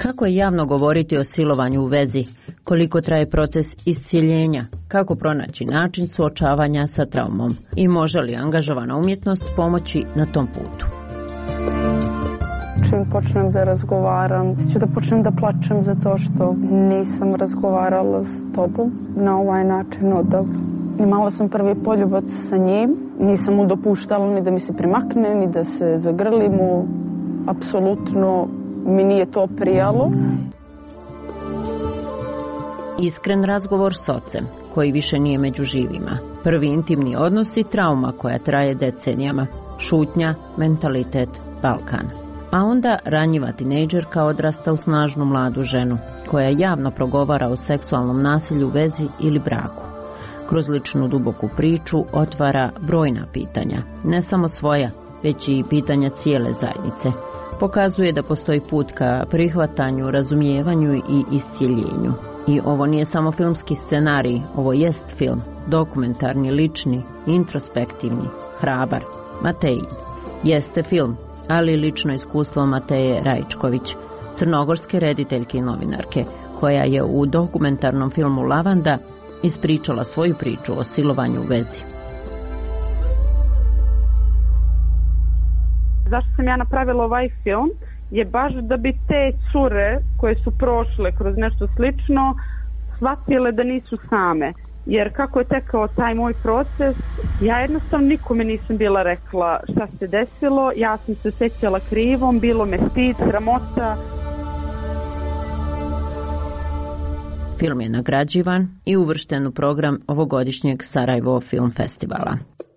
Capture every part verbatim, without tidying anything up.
Kako je javno govoriti o silovanju u vezi? Koliko traje proces iscjeljenja? Kako pronaći način suočavanja sa traumom? I može li angažovana umjetnost pomoći na tom putu? Čim počnem da razgovaram, ću da počnem da plačem zato što nisam razgovarala s tobom na ovaj način odavno. Imala sam prvi poljubac sa njim, nisam mu dopuštala ni da mi se primakne, ni da se zagrlimo. Apsolutno mi nije to prijalo. Iskren razgovor s ocem, koji više nije među živima. Prvi intimni odnos i trauma koja traje decenijama. Šutnja, mentalitet, Balkan. A onda ranjiva tinejdžerka odrasta u snažnu mladu ženu, koja javno progovara o seksualnom nasilju u vezi ili braku. Kroz ličnu duboku priču otvara brojna pitanja, ne samo svoja, već i pitanja cijele zajednice. Pokazuje da postoji put ka prihvatanju, razumijevanju i iscjeljenju. I ovo nije samo filmski scenarij, ovo jest film, dokumentarni, lični, introspektivni, hrabar. Matejin jeste film, ali lično iskustvo Mateje Rajčković, crnogorske rediteljke i novinarke, koja je u dokumentarnom filmu Lavanda ispričala svoju priču o silovanju u vezi. Zašto sam ja napravila ovaj film je baš da bi te cure koje su prošle kroz nešto slično shvatile da nisu same. Jer kako je tekao taj moj proces, ja jednostavno nikome nisam bila rekla šta se desilo, ja sam se osjećala krivom, bilo me stid, sramota. Film je nagrađivan i uvršten u program ovogodišnjeg Sarajevo Film Festivala.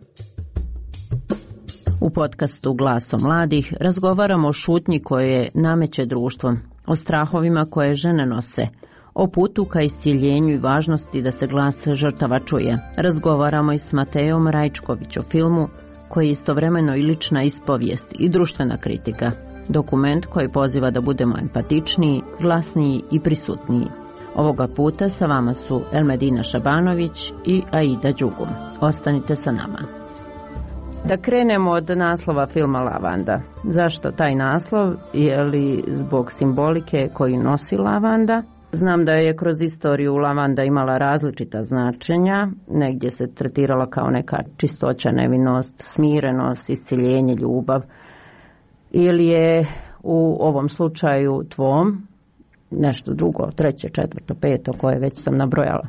U podcastu Glaso mladih razgovaramo o šutnji koje nameće društvom, o strahovima koje žene nose, o putu ka iscjeljenju i važnosti da se glas žrtava čuje. Razgovaramo i s Matejom Rajčković o filmu koji je istovremeno i lična ispovijest i društvena kritika. Dokument koji poziva da budemo empatičniji, glasniji i prisutniji. Ovoga puta sa vama su Elmedina Šabanović i Aida Đugum. Ostanite sa nama. Da krenemo od naslova filma Lavanda. Zašto taj naslov? Je li zbog simbolike koju nosi lavanda? Znam da je kroz istoriju lavanda imala različita značenja. Negdje se tretirala kao neka čistoća, nevinost, smirenost, iscjeljenje, ljubav. Ili je u ovom slučaju tvom nešto drugo, treće, četvrto, peto, koje već sam nabrojala?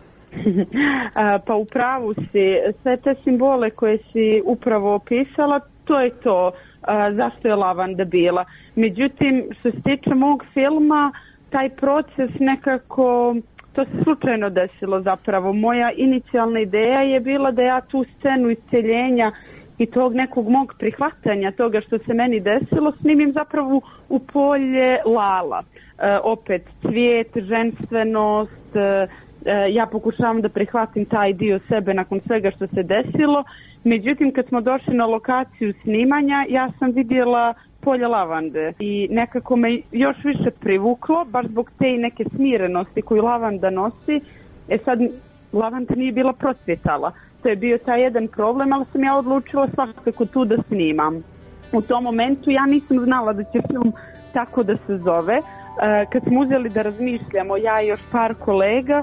Pa u pravu si, sve te simbole koje si upravo opisala, to je to zašto je lavanda bila. Međutim, što se tiče mog filma, taj proces nekako, to se slučajno desilo zapravo. Moja inicijalna ideja je bila da ja tu scenu iscjeljenja i tog nekog mog prihvatanja toga što se meni desilo snimim zapravo u polje Lala. E, opet cvijet, ženstvenost, e, ja pokušavam da prihvatim taj dio sebe nakon svega što se desilo. Međutim, kad smo došli na lokaciju snimanja, ja sam vidjela polje lavande i nekako me još više privuklo, baš zbog te neke smirenosti koju lavanda nosi. E sad, lavanda nije bila procvjetala. To je bio taj jedan problem, ali sam ja odlučila svakako tu da snimam. U tom momentu ja nisam znala da će film tako da se zove. Kad smo uzeli da razmišljamo, ja i još par kolega,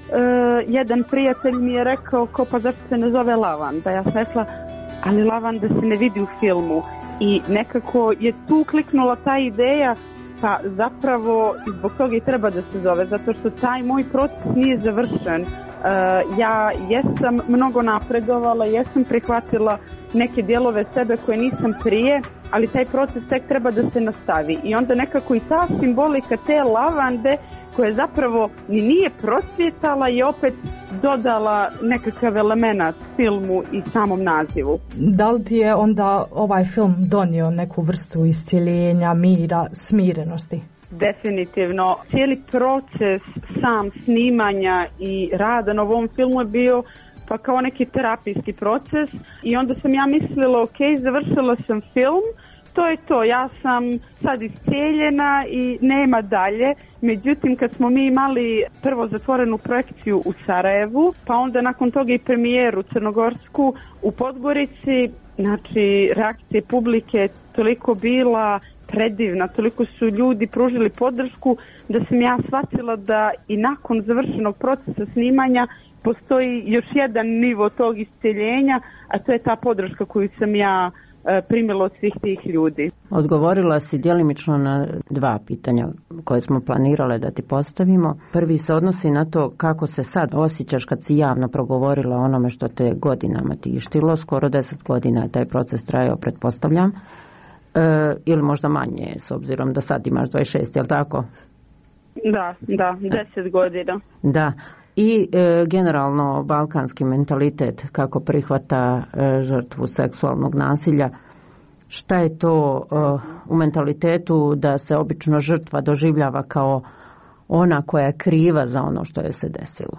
jedan prijatelj mi je rekao ko pa zašto se ne zove Lavanda. Ja sam rekla, ali lavanda se ne vidi u filmu. I nekako je tu kliknula ta ideja, pa zapravo zbog toga i treba da se zove, zato što taj moj proces nije završen. Uh, ja jesam mnogo napredovala, jesam prihvatila neke dijelove sebe koje nisam prije, ali taj proces tek treba da se nastavi. I onda nekako i ta simbolika te lavande koja zapravo ni nije procvjetala i opet dodala nekakav element filmu i samom nazivu. Da li ti je onda ovaj film donio neku vrstu iscjeljenja, mira, smirenosti? Definitivno. Cijeli proces sam snimanja i rada na ovom filmu je bio pa kao neki terapijski proces i onda sam ja mislila ok, završila sam film, to je to, ja sam sad iscijeljena i nema dalje. Međutim, kad smo mi imali prvo zatvorenu projekciju u Sarajevu, pa onda nakon toga i premijeru crnogorsku u Podgorici, znači reakcija publike je toliko bila predivna, toliko su ljudi pružili podršku da sam ja shvatila da i nakon završenog procesa snimanja postoji još jedan nivo tog isceljenja, a to je ta podrška koju sam ja primila od svih tih ljudi. Odgovorila si djelimično na dva pitanja koje smo planirale da ti postavimo. Prvi se odnosi na to kako se sad osjećaš kad si javno progovorila o onome što te godinama tištilo. Skoro deset godina je taj proces trajao, pretpostavljam. E, ili možda manje, s obzirom da sad imaš dvadeset šest, je li tako? Da, da, deset godina. Da. I e, generalno balkanski mentalitet kako prihvata e, žrtvu seksualnog nasilja. Šta je to e, u mentalitetu da se obično žrtva doživljava kao ona koja je kriva za ono što je se desilo?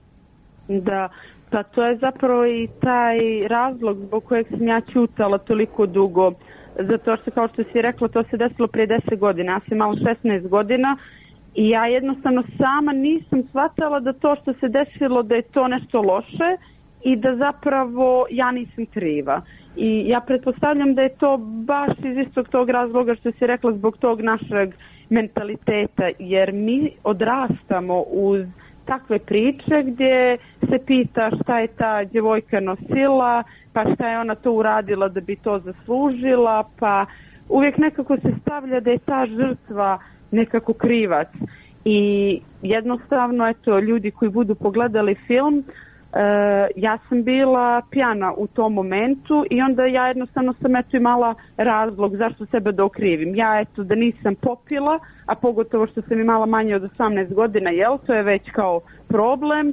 Da, pa to je zapravo i taj razlog zbog kojeg sam ja ćutala toliko dugo. Zato što, kao što si rekla, to se desilo prije deset godina. Ja sam imala šesnaest godina. I ja jednostavno sama nisam shvatala da to što se desilo da je to nešto loše i da zapravo ja nisam kriva. I ja pretpostavljam da je to baš iz istog tog razloga što si rekla zbog tog našeg mentaliteta, jer mi odrastamo uz takve priče gdje se pita šta je ta djevojka nosila, pa šta je ona to uradila da bi to zaslužila, pa uvijek nekako se stavlja da je ta žrtva nekako krivac. I jednostavno, eto, ljudi koji budu pogledali film, e, ja sam bila pijana u tom momentu i onda ja jednostavno sam eto imala razlog zašto sebe da okrivim. Ja eto da nisam popila, a pogotovo što sam imala manje od osamnaest godina, jel, to je već kao problem, e,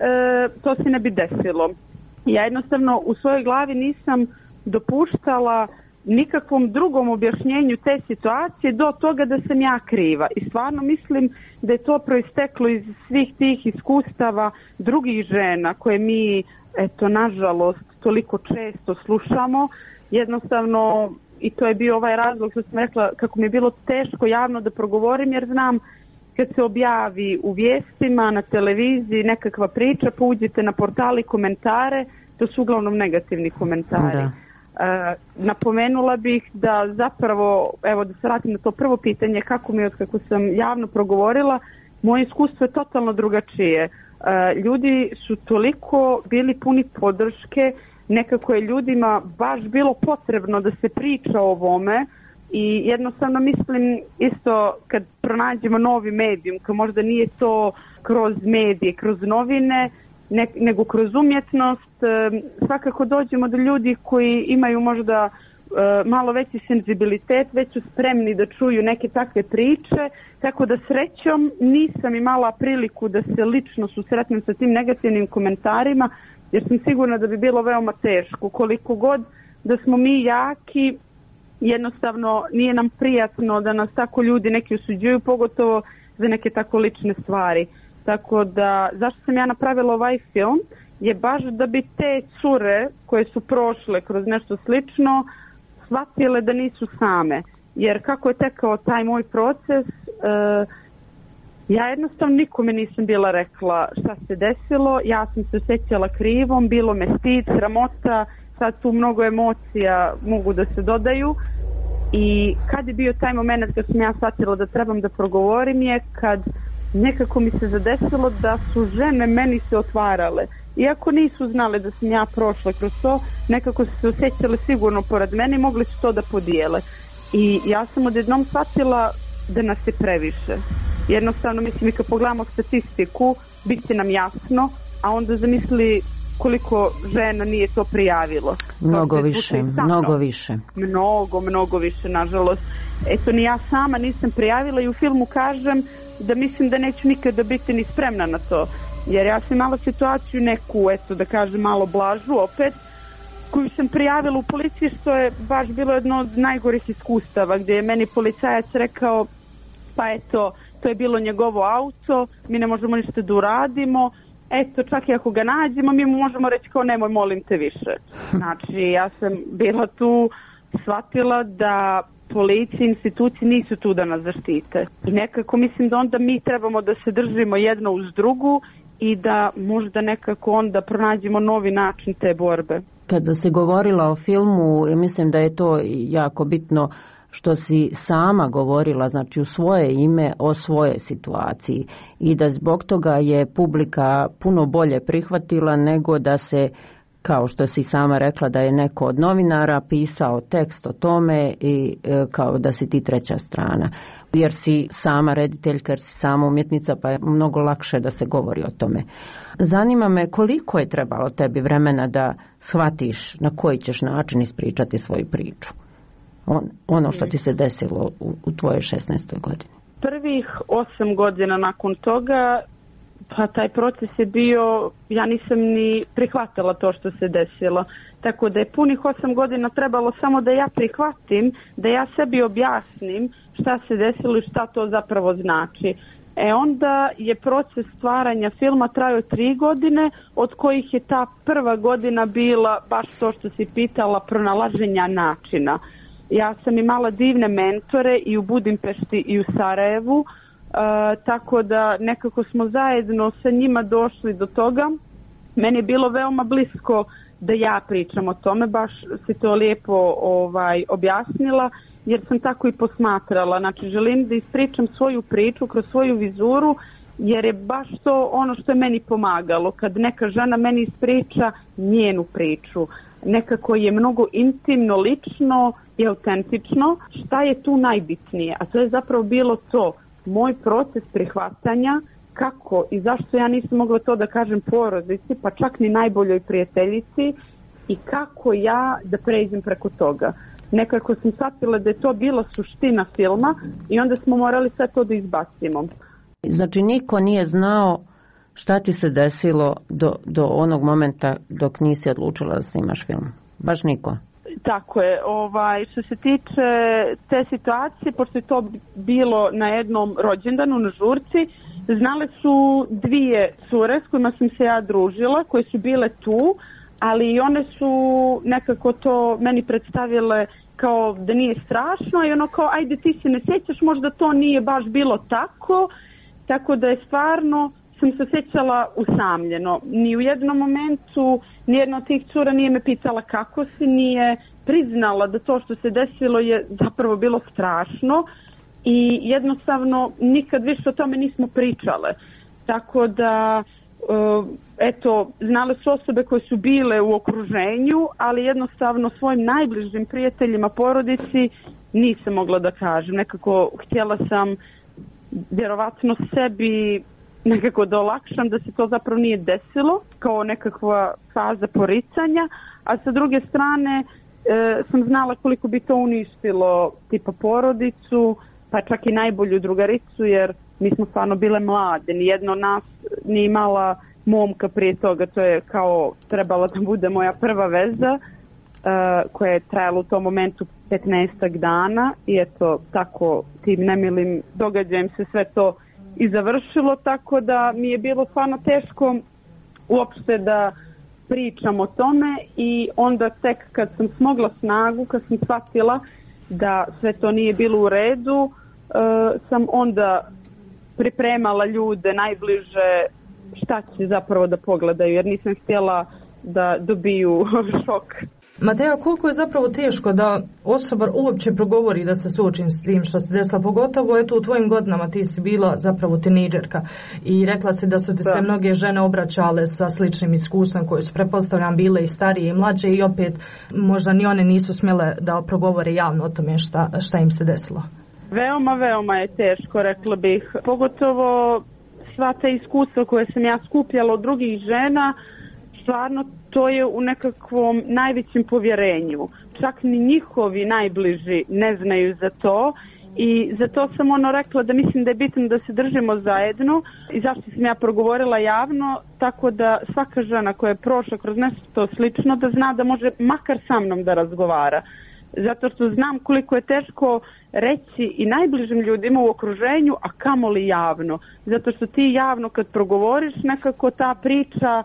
to se ne bi desilo. Ja jednostavno u svojoj glavi nisam dopuštala nikakvom drugom objašnjenju te situacije do toga da sam ja kriva. I stvarno mislim da je to proisteklo iz svih tih iskustava drugih žena koje mi, eto, nažalost, toliko često slušamo. Jednostavno, i to je bio ovaj razlog što sam rekla kako mi je bilo teško javno da progovorim, jer znam kad se objavi u vijestima, na televiziji nekakva priča, pa uđete na portali komentare, to su uglavnom negativni komentari. Da. Uh, napomenula bih da zapravo, evo da se vratim na to prvo pitanje, kako mi je od kako sam javno progovorila, moje iskustvo je totalno drugačije. Uh, ljudi su toliko bili puni podrške, nekako je ljudima baš bilo potrebno da se priča o ovome i jednostavno mislim isto kad pronađemo novi medijum, kao možda nije to kroz medije, kroz novine, Ne, nego kroz umjetnost, svakako dođemo do ljudi koji imaju možda malo veći senzibilitet, već su spremni da čuju neke takve priče, tako da srećom nisam imala priliku da se lično susretnem sa tim negativnim komentarima, jer sam sigurna da bi bilo veoma teško. Koliko god da smo mi jaki, jednostavno nije nam prijatno da nas tako ljudi neki osuđuju, pogotovo za neke tako lične stvari. Tako da, zašto sam ja napravila ovaj film, je baš da bi te cure koje su prošle kroz nešto slično shvatile da nisu same. Jer kako je tekao taj moj proces, uh, ja jednostavno nikome nisam bila rekla šta se desilo, ja sam se osjećala krivom, bilo me stid, sramota, sad tu mnogo emocija mogu da se dodaju. I kad je bio taj moment kad sam ja shvatila da trebam da progovorim je kad nekako mi se zadesilo da su žene meni se otvarale. Iako nisu znale da sam ja prošla kroz to, nekako su se osjećale sigurno pored mene i mogli su to da podijele. I ja sam odjednom shvatila da nas je previše. Jednostavno, mislim, i kad pogledamo statistiku, bit će nam jasno, a onda zamisli koliko žena nije to prijavilo. Mnogo više, mnogo više. Mnogo, mnogo više, nažalost. Eto, ni ja sama nisam prijavila i u filmu kažem da mislim da neću nikada biti ni spremna na to. Jer ja sam imala situaciju neku, eto, da kažem, malo blažu opet, koju sam prijavila u policiji, što je baš bilo jedno od najgorih iskustava, gdje je meni policajac rekao, pa eto, to je bilo njegovo auto, mi ne možemo ništa da uradimo, eto, čak i ako ga nađemo, mi mu možemo reći kao nemoj, molim te više. Znači, ja sam bila tu, shvatila da policija i institucije nisu tu da nas zaštite. I nekako mislim da onda mi trebamo da se držimo jedno uz drugu i da možda nekako onda pronađemo novi način te borbe. Kada si govorila o filmu, mislim da je to jako bitno što si sama govorila, znači u svoje ime o svojoj situaciji i da zbog toga je publika puno bolje prihvatila nego da se, kao što si sama rekla, da je neko od novinara pisao tekst o tome i e, kao da si ti treća strana. Jer si sama rediteljka, jer si sama umjetnica, pa je mnogo lakše da se govori o tome. Zanima me koliko je trebalo tebi vremena da shvatiš na koji ćeš način ispričati svoju priču. On, ono što ti se desilo u, u tvojoj šesnaestoj godini. Prvih osam godina nakon toga, pa taj proces je bio, ja nisam ni prihvatila to što se desilo. Tako da je punih osam godina trebalo samo da ja prihvatim, da ja sebi objasnim šta se desilo i šta to zapravo znači. E onda je proces stvaranja filma trajao tri godine, od kojih je ta prva godina bila baš to što si pitala, pronalaženja načina. Ja sam imala divne mentore i u Budimpešti i u Sarajevu, uh, tako da nekako smo zajedno sa njima došli do toga. Meni je bilo veoma blisko da ja pričam o tome, baš si to lijepo ovaj, objasnila, jer sam tako i posmatrala. Znači, želim da ispričam svoju priču kroz svoju vizuru, jer je baš to ono što je meni pomagalo. Kad neka žena meni ispriča njenu priču, nekako je mnogo intimno, lično i autentično. Šta je tu najbitnije? A to je zapravo bilo to, moj proces prihvatanja, kako i zašto ja nisam mogla to da kažem porodici, pa čak ni najboljoj prijateljici, i kako ja da pređem preko toga. Nekako sam shvatila da je to bila suština filma i onda smo morali sve to da izbacimo. Znači niko nije znao šta ti se desilo do, do onog momenta dok nisi odlučila da snimaš film? Baš niko? Tako je. Ovaj, što se tiče te situacije, pošto je to bilo na jednom rođendanu na žurci, znale su dvije cure s kojima sam se ja družila, koje su bile tu, ali one su nekako to meni predstavile kao da nije strašno i ono kao ajde ti se ne sjećaš, možda to nije baš bilo tako, tako da je stvarno sam se sjećala usamljeno. Ni u jednom momentu nijedna od tih cura nije me pitala kako si, nije priznala da to što se desilo je zapravo bilo strašno i jednostavno nikad više o tome nismo pričale. Tako da eto, znale su osobe koje su bile u okruženju, ali jednostavno svojim najbližim prijateljima, porodici nisam mogla da kažem. Nekako htjela sam vjerovatno sebi nekako da olakšam da se to zapravo nije desilo kao nekakva faza poricanja, a sa druge strane e, sam znala koliko bi to uništilo tipa porodicu, pa čak i najbolju drugaricu, jer mi smo stvarno bile mlade, nijedno nas nije imala momka prije toga, to je kao trebala da bude moja prva veza, uh, koja je trajala u tom momentu petnaestak dana i eto tako tim nemilim događajem se sve to i završilo, tako da mi je bilo stvarno teško uopšte da pričam o tome i onda tek kad sam smogla snagu, kad sam shvatila da sve to nije bilo u redu, uh, sam onda pripremala ljude najbliže šta će zapravo da pogledaju, jer nisam htjela da dobiju šok. Mateja, koliko je zapravo teško da osoba uopće progovori da se suočim s tim što se desilo, pogotovo eto u tvojim godinama, ti si bila zapravo tinejdžerka i rekla si da su ti se da. mnoge žene obraćale sa sličnim iskustvom koje su pretpostavljam bile i starije i mlađe i opet možda ni one nisu smjele da progovore javno o tome šta, šta im se desilo. Veoma, veoma je teško, rekla bih. Pogotovo sva ta iskustva koje sam ja skupljala od drugih žena, stvarno to je u nekakvom najvećem povjerenju. Čak ni njihovi najbliži ne znaju za to i zato sam ono rekla da mislim da je bitno da se držimo zajedno i zašto sam ja progovorila javno, tako da svaka žena koja je prošla kroz nešto slično da zna da može makar sa mnom da razgovara. Zato što znam koliko je teško reći i najbližim ljudima u okruženju, a kamoli javno. Zato što ti javno kad progovoriš nekako ta priča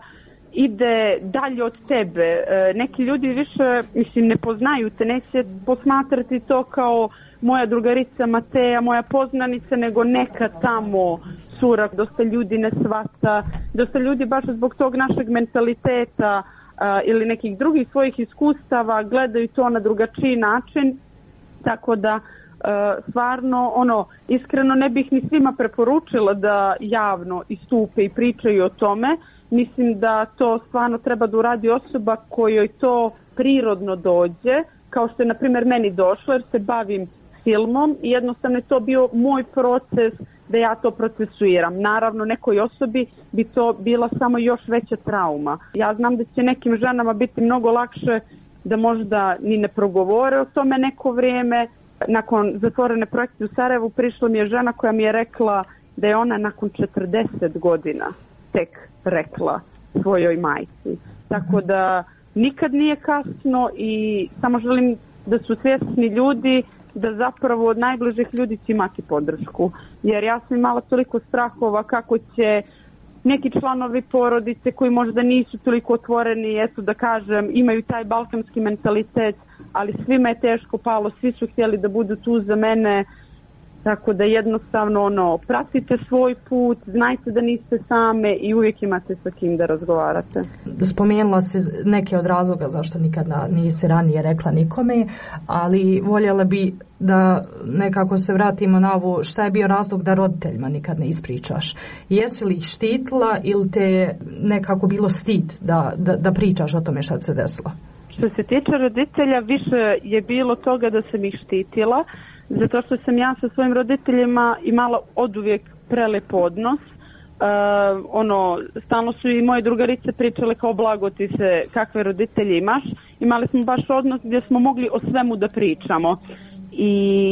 ide dalje od tebe. E, neki ljudi više, mislim, ne poznaju te, neće posmatrati to kao moja drugarica Mateja, moja poznanica, nego neka tamo cura. Dosta ljudi ne shvata, dosta ljudi baš zbog tog našeg mentaliteta uh, ili nekih drugih svojih iskustava gledaju to na drugačiji način, tako da uh, stvarno, ono, iskreno ne bih ni svima preporučila da javno istupe i pričaju o tome. Mislim da to stvarno treba da uradi osoba kojoj to prirodno dođe, kao što je na primjer meni došlo, jer se bavim filmom i jednostavno je to bio moj proces da ja to procesuiram. Naravno, nekoj osobi bi to bila samo još veća trauma. Ja znam da će nekim ženama biti mnogo lakše da možda ni ne progovore o tome neko vrijeme. Nakon zatvorene projekcije u Sarajevu prišla mi je žena koja mi je rekla da je ona nakon četrdeset godina tek rekla svojoj majci. Tako da nikad nije kasno i samo želim da su svjesni ljudi da zapravo od najbližih ljudi će imati podršku. Jer ja sam imala toliko strahova kako će neki članovi porodice koji možda nisu toliko otvoreni, eto da kažem, imaju taj balkanski mentalitet, ali svima je teško palo, svi su htjeli da budu tu za mene. Tako da jednostavno ono, pratite svoj put, znajte da niste same i uvijek imate sa kim da razgovarate. Spomenula si neke od razloga zašto nikad nisi ranije rekla nikome, ali voljela bi da nekako se vratimo na ovo šta je bio razlog da roditeljima nikad ne ispričaš. Jesi li ih štitila ili te nekako bilo stid da, da, da pričaš o tome šta se desilo? Što se tiče roditelja, više je bilo toga da sam ih štitila, zato što sam ja sa svojim roditeljima imala oduvijek prelep odnos. Uh, ono, stalno su i moje drugarice pričale kao blago ti se kakve roditelje imaš. Imali smo baš odnos gdje smo mogli o svemu da pričamo. I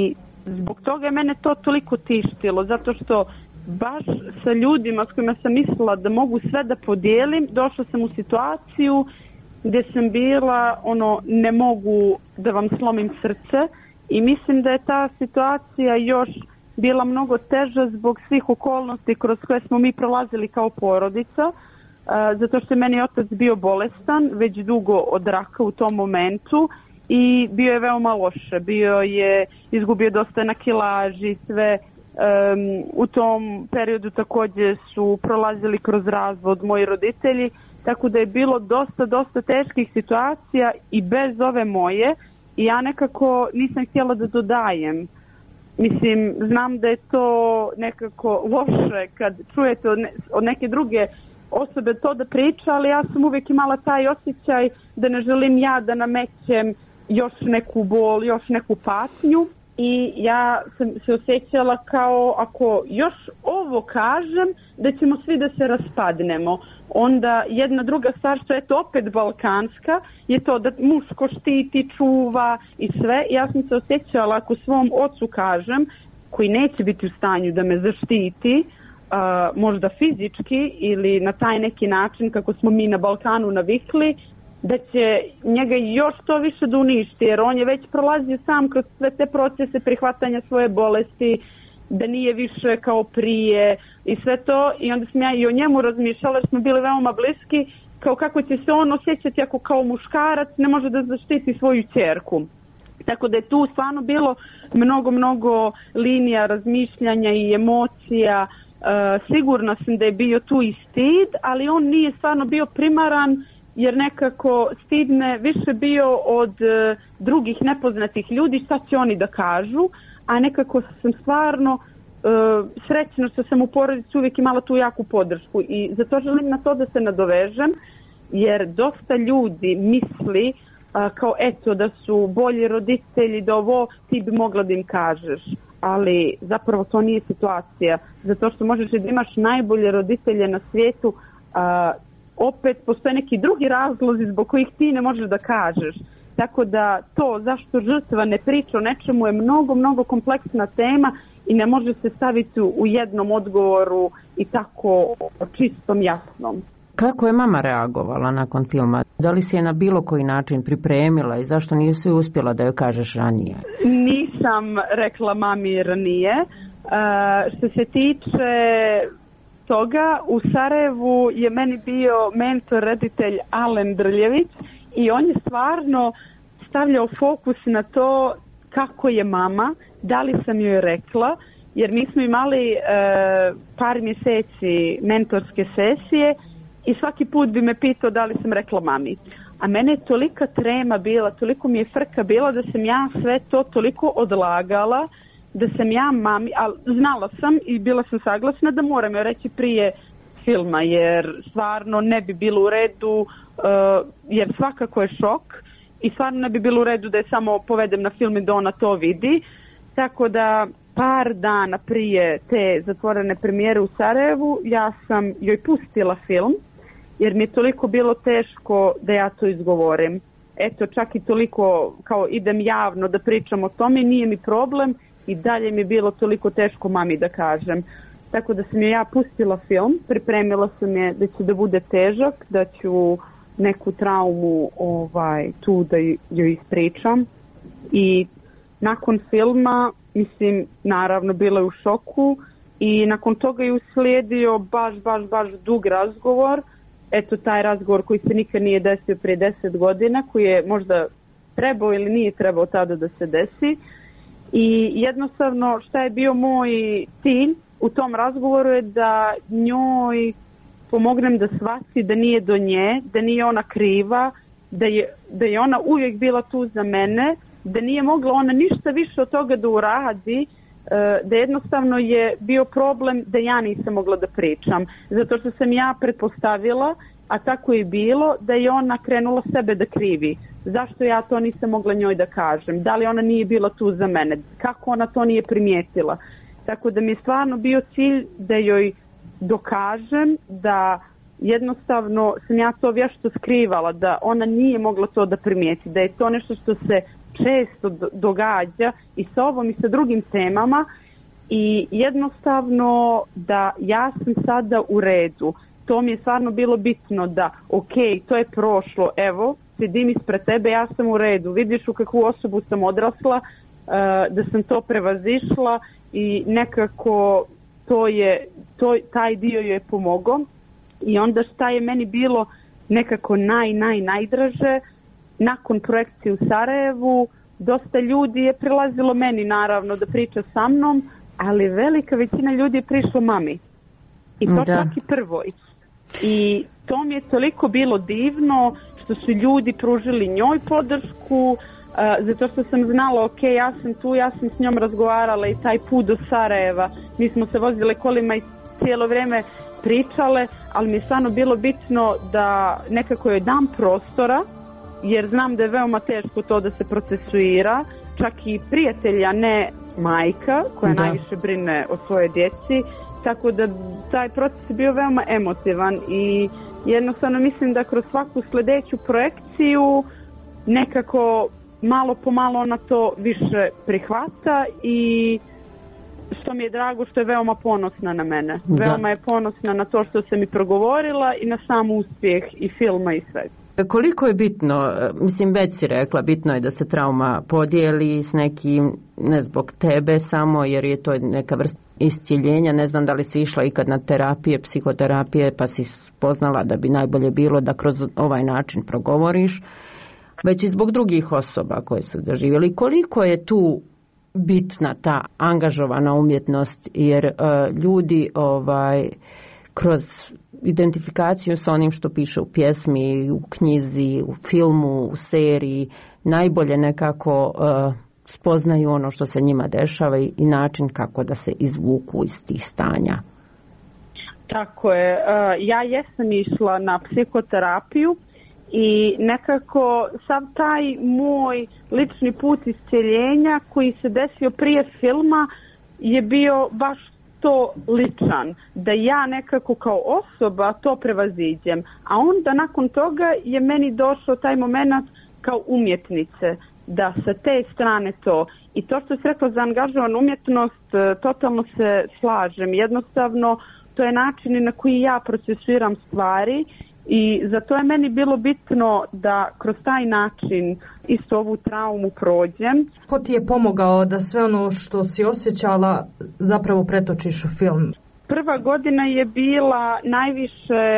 zbog toga je mene to toliko tištilo, zato što baš sa ljudima s kojima sam mislila da mogu sve da podijelim, došla sam u situaciju gdje sam bila, ono, ne mogu da vam slomim srce. I mislim da je ta situacija još bila mnogo teža zbog svih okolnosti kroz koje smo mi prolazili kao porodica, zato što je meni otac bio bolestan već dugo od raka u tom momentu i bio je veoma loše. Bio je, izgubio dosta na kilaži, sve. Um, u tom periodu također su prolazili kroz razvod moji roditelji, tako da je bilo dosta, dosta teških situacija i bez ove moje. I ja nekako nisam htjela da dodajem. Mislim, znam da je to nekako loše kad čujete od, ne, od neke druge osobe to da priča, ali ja sam uvijek imala taj osjećaj da ne želim ja da namećem još neku bol, još neku patnju. I ja sam se osjećala kao ako još ovo kažem da ćemo svi da se raspadnemo. Onda jedna druga stvar što je to opet balkanska je to da muško štiti, čuva i sve. Ja sam se osjećala ako svom ocu kažem koji neće biti u stanju da me zaštiti, uh, možda fizički ili na taj neki način kako smo mi na Balkanu navikli, da će njega još to više da uništi, jer on je već prolazio sam kroz sve te procese prihvatanja svoje bolesti, da nije više kao prije i sve to. I onda sam ja i o njemu razmišljala, jer smo bili veoma bliski, kao kako će se on osjećati ako kao muškarac ne može da zaštiti svoju ćerku. Tako da je tu stvarno bilo mnogo, mnogo linija razmišljanja i emocija. E, sigurna sam da je bio tu i stid, ali on nije stvarno bio primaran, jer nekako stid me više bio od e, drugih nepoznatih ljudi, šta će oni da kažu, a nekako sam stvarno e, srećna što sam u porodici uvijek imala tu jaku podršku i zato želim na to da se nadovežem, jer dosta ljudi misli a, kao eto da su bolji roditelji, da ovo ti bi mogla da im kažeš, ali zapravo to nije situacija, zato što možeš da imaš najbolje roditelje na svijetu, a, opet postoje neki drugi razlozi zbog kojih ti ne možeš da kažeš. Tako da to zašto žrtva ne priča o nečemu je mnogo, mnogo kompleksna tema i ne može se staviti u jednom odgovoru i tako čistom jasnom. Kako je mama reagovala nakon filma? Da li si je na bilo koji način pripremila i zašto nisi uspjela da joj kažeš ranije? Nisam rekla mami ranije. Uh, što se tiče toga, u Sarajevu je meni bio mentor, reditelj Alen Drljević i on je stvarno stavljao fokus na to kako je mama, da li sam joj rekla, jer mi smo imali e, par mjeseci mentorske sesije i svaki put bi me pitao da li sam rekla mami. A mene je tolika trema bila, toliko mi je frka bila da sam ja sve to toliko odlagala, da sam ja mami, ali znala sam i bila sam saglasna da moram joj reći prije filma, jer stvarno ne bi bilo u redu, uh, jer svakako je šok i stvarno ne bi bilo u redu da je samo povedem na film i da ona to vidi. Tako da par dana prije te zatvorene premijere u Sarajevu ja sam joj pustila film, jer mi je toliko bilo teško da ja to izgovorim. Eto, čak i toliko kao idem javno da pričam o tome, nije mi problem i dalje mi je bilo toliko teško mami da kažem. Tako da sam joj ja pustila film, pripremila sam je da će da bude težak, da ću neku traumu ovaj, tu da joj ispričam. I nakon filma, mislim, naravno bila je u šoku i nakon toga je uslijedio baš, baš, baš dug razgovor. Eto, taj razgovor koji se nikad nije desio prije deset godina, koji je možda trebao ili nije trebao tada da se desi. I jednostavno šta je bio moj cilj u tom razgovoru je da njoj pomognem da shvati da nije do nje, da nije ona kriva, da je, da je ona uvijek bila tu za mene, da nije mogla ona ništa više od toga da uradi, da jednostavno je bio problem da ja nisam mogla da pričam. Zato što sam ja pretpostavila, a tako je bilo, da je ona krenula sebe da krivi. Zašto ja to nisam mogla njoj da kažem? Da li ona nije bila tu za mene? Kako ona to nije primijetila? Tako da mi je stvarno bio cilj da joj dokažem da jednostavno sam ja to vješto skrivala, da ona nije mogla to da primijeti, da je to nešto što se često događa i sa ovom i sa drugim temama i jednostavno da ja sam sada u redu. To mi je stvarno bilo bitno da ok, to je prošlo, evo, sedim ispred tebe, ja sam u redu, vidiš u kakvu osobu sam odrasla, da sam to prevazišla i nekako to je, to, taj dio joj je pomogao. I onda šta je meni bilo nekako naj, naj, najdraže, nakon projekcije u Sarajevu, dosta ljudi je prilazilo meni naravno da priča sa mnom, ali velika većina ljudi je prišla mami. I to da. Čak i prvoj. I to mi je toliko bilo divno što su ljudi pružili njoj podršku, uh, zato što sam znala, ok, ja sam tu, ja sam s njom razgovarala i taj put do Sarajeva, mi smo se vozile kolima i cijelo vrijeme pričale, ali mi je stvarno bilo bitno da nekako joj dam prostora, jer znam da je veoma teško to da se procesuira, čak i prijatelja, ne majka koja da. Najviše brine o svojoj djeci, tako da taj proces je bio veoma emotivan i jednostavno mislim da kroz svaku sljedeću projekciju nekako malo po malo ona to više prihvata i što mi je drago što je veoma ponosna na mene. Da. Veoma je ponosna na to što sam i progovorila i na sam uspjeh i filma i sve. Koliko je bitno, mislim već si rekla, bitno je da se trauma podijeli s nekim, ne zbog tebe samo, jer je to neka vrsta iscjeljenja. Ne znam da li si išla ikad na terapije, psihoterapije, pa si spoznala da bi najbolje bilo da kroz ovaj način progovoriš, već i zbog drugih osoba koje su doživjeli. Koliko je tu bitna ta angažovana umjetnost, jer uh, ljudi ovaj kroz identifikaciju sa onim što piše u pjesmi, u knjizi, u filmu, u seriji, najbolje nekako uh, spoznaju ono što se njima dešava i, i način kako da se izvuku iz tih stanja. Tako je. Uh, ja jesam išla na psihoterapiju i nekako sav taj moj lični put iscjeljenja koji se desio prije filma je bio baš to ličan, da ja nekako kao osoba to prevaziđem, a onda nakon toga je meni došao taj moment kao umjetnice, da sa te strane to. I to što si rekla za angažovanu umjetnost, totalno se slažem. Jednostavno, to je način na koji ja procesuiram stvari i zato je meni bilo bitno da kroz taj način isto ovu traumu prođem. Ko ti je pomogao da sve ono što si osjećala zapravo pretočiš u film? Prva godina je bila najviše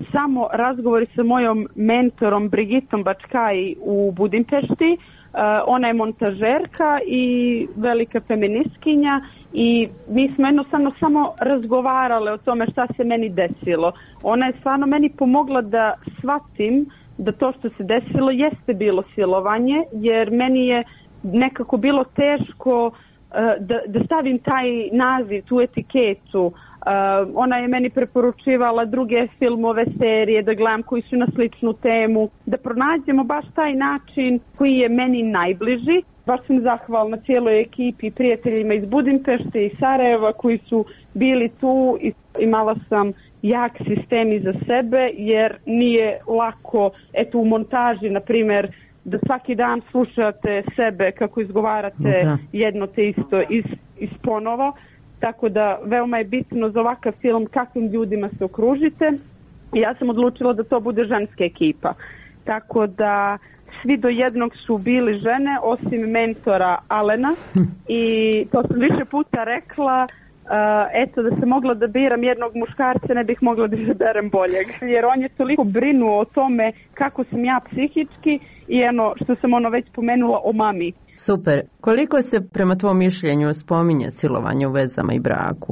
samo razgovori sa mojom mentorom Brigitom Bačkaj u Budimpešti. Uh, ona je montažerka i velika feministkinja i mi smo jednostavno samo razgovarale o tome šta se meni desilo. Ona je stvarno meni pomogla da shvatim da to što se desilo jeste bilo silovanje, jer meni je nekako bilo teško uh, da, da stavim taj naziv, tu etiketu. Uh, ona je meni preporučivala druge filmove, serije, da gledam koji su na sličnu temu, da pronađemo baš taj način koji je meni najbliži. Baš sam zahvalna cijeloj ekipi i prijateljima iz Budimpešte i Sarajeva koji su bili tu i imala sam jak sistem iza sebe, jer nije lako, eto u montaži, na primjer, da svaki dan slušate sebe kako izgovarate da. jedno te isto iz, iz ponovo. Tako da veoma je bitno za ovakav film kakvim ljudima se okružite. Ja sam odlučila da to bude ženska ekipa. Tako da svi do jednog su bili žene, osim mentora Alena. I to sam više puta rekla, uh, eto da se mogla da biram jednog muškarca, ne bih mogla da izaberem boljeg. Jer on je toliko brinuo o tome kako sam ja psihički i ono što sam ono već pomenula o mami. Super. Koliko se prema tvom mišljenju spominje silovanje u vezama i braku?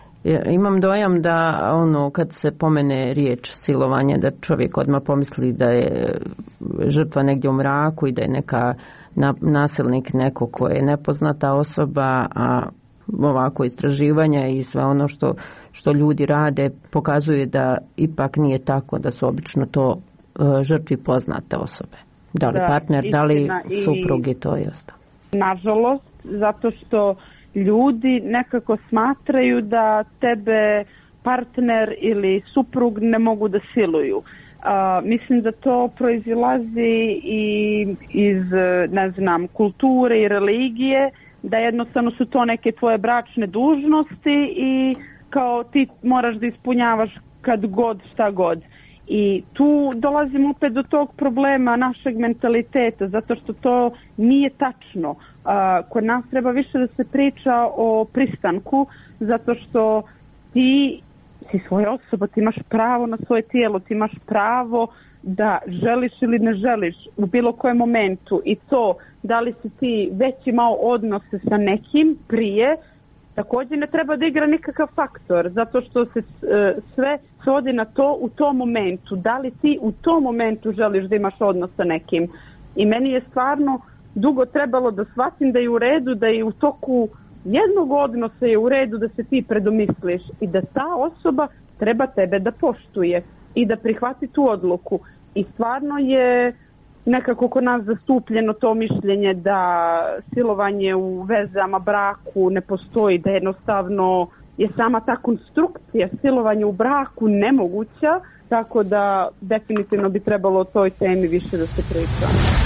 Imam dojam da ono kad se pomene riječ silovanje da čovjek odmah pomisli da je žrtva negdje u mraku i da je neka nasilnik neko ko je nepoznata osoba, a ovako istraživanja i sve ono što, što ljudi rade pokazuje da ipak nije tako, da su obično to žrtvi poznate osobe. Da li da, partner, istina, da li suprug i to je ostalo. Nažalost, zato što ljudi nekako smatraju da tebe partner ili suprug ne mogu da siluju. Uh, mislim da to proizilazi i iz, ne znam, kulture i religije, da jednostavno su to neke tvoje bračne dužnosti i kao ti moraš da ispunjavaš kad god, šta god. I tu dolazimo opet do tog problema našeg mentaliteta, zato što to nije tačno. Uh, kod nas treba više da se priča o pristanku, zato što ti si svoja osoba, ti imaš pravo na svoje tijelo, ti imaš pravo da želiš ili ne želiš u bilo kojem momentu. I to da li si ti već imao odnose sa nekim prije, također ne treba da igra nikakav faktor, zato što se sve svodi na to u tom momentu. Da li ti u tom momentu želiš da imaš odnos sa nekim? I meni je stvarno dugo trebalo da shvatim da je u redu, da je u toku jednog odnosa je u redu da se ti predomisliš i da ta osoba treba tebe da poštuje i da prihvati tu odluku. I stvarno je nekako kod nas zastupljeno to mišljenje da silovanje u vezama, braku ne postoji, da jednostavno je sama ta konstrukcija silovanja u braku nemoguća, tako da definitivno bi trebalo o toj temi više da se priča.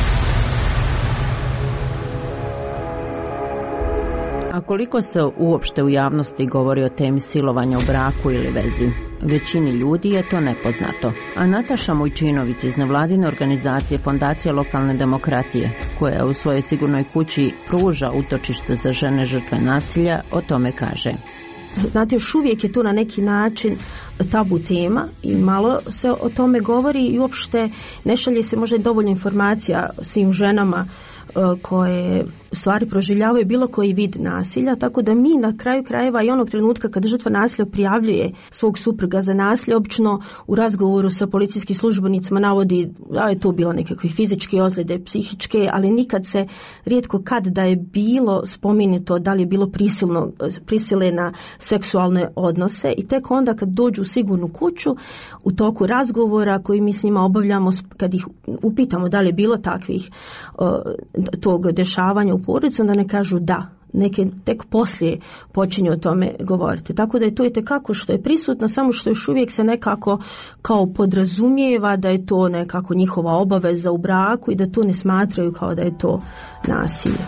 A koliko se uopšte u javnosti govori o temi silovanja u braku ili vezi? Većini ljudi je to nepoznato. A Nataša Mujčinović iz nevladine organizacije Fondacije lokalne demokratije, koja u svojoj sigurnoj kući pruža utočište za žene žrtve nasilja, o tome kaže. Znate, još uvijek je tu na neki način tabu tema i malo se o tome govori i uopšte ne šalje se možda dovoljno informacija svim ženama koje stvari proživljavaju bilo koji vid nasilja, tako da mi na kraju krajeva i onog trenutka kada žrtva nasilja prijavljuje svog supruga za nasilje, obično u razgovoru sa policijskim službenicima navodi da je to bilo nekakve fizičke ozljede, psihičke, ali nikad se rijetko kad da je bilo spomenuto da li je bilo prisilno, prisile na seksualne odnose i tek onda kad dođu u sigurnu kuću u toku razgovora koji mi s njima obavljamo, kad ih upitamo da li je bilo takvih tog dešavanja u porodici, onda ne kažu da. Neke tek poslije počinju o tome govoriti. Tako da je to i tekako što je prisutno, samo što još uvijek se nekako kao podrazumijeva da je to nekako njihova obaveza u braku i da to ne smatraju kao da je to nasilje.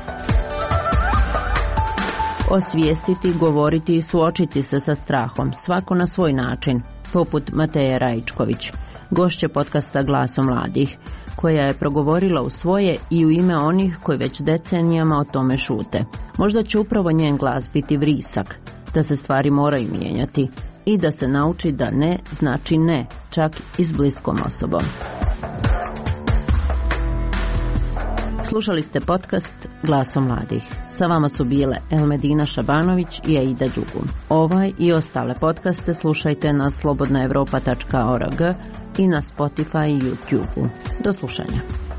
Osvijestiti, govoriti i suočiti se sa strahom, svako na svoj način, poput Mateje Rajičković, gošće podcasta Glaso mladih, koja je progovorila u svoje i u ime onih koji već decenijama o tome šute. Možda će upravo njen glas biti vrisak, da se stvari moraju mijenjati, i da se nauči da ne znači ne, čak i s bliskom osobom. Slušali ste podcast Glasom mladih. Sa vama su bile Elmedina Šabanović i Aida Đugum. Ovaj i ostale podcaste slušajte na slobodna evropa tačka org i na Spotify i YouTube. Do slušanja.